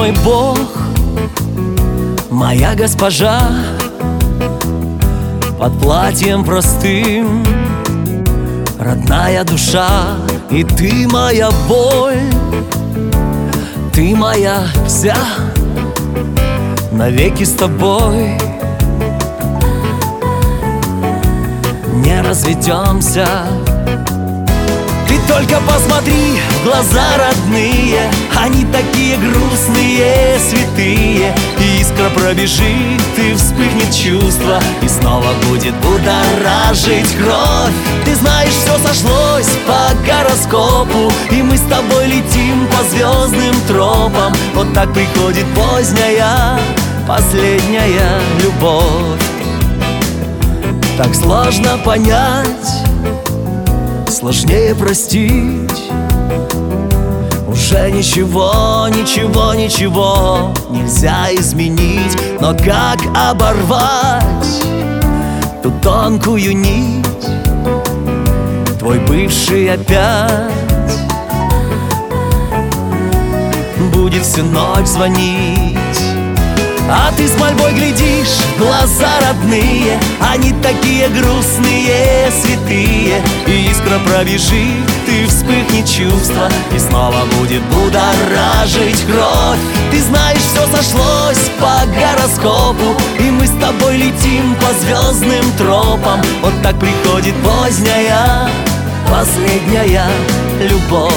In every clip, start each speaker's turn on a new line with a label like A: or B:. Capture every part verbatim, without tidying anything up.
A: мой Бог, моя госпожа. Под платьем простым родная душа. И ты моя боль, ты моя вся, навеки с тобой не разведемся. Ты только посмотри в глаза родные, они такие грустные, святые. И искра пробежит, и вспыхнет чувство, и снова будет будоражить кровь. Ты знаешь, все сошлось по гороскопу, и мы с тобой летим по звездным тропам. Вот так приходит поздняя, последняя любовь. Так сложно понять, сложнее простить. Уже ничего, ничего, ничего нельзя изменить. Но как оборвать ту тонкую нить? Твой бывший опять будет всю ночь звонить. А ты с мольбой глядишь в глаза родные, они такие грустные, святые. И искра пробежит, и вспыхнет чувство, и снова будет будоражить кровь. Ты знаешь, все сошлось по гороскопу, и мы с тобой летим по звездным тропам. Вот так приходит поздняя, последняя любовь.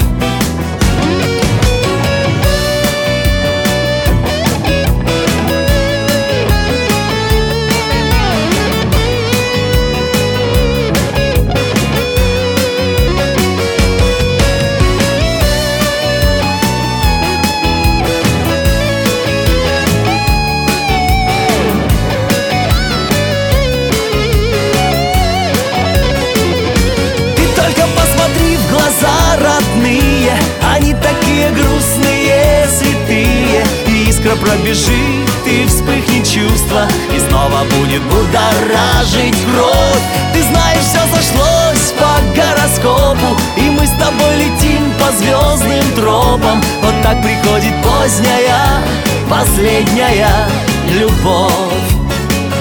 A: Они такие грустные, святые. И искра пробежит, и вспыхнет чувство, и снова будет будоражить кровь. Ты знаешь, все сошлось по гороскопу, и мы с тобой летим по звездным тропам. Вот так приходит поздняя, последняя любовь.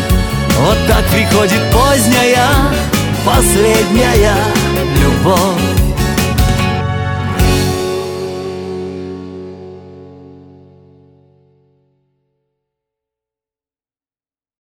A: Вот так приходит поздняя, последняя любовь.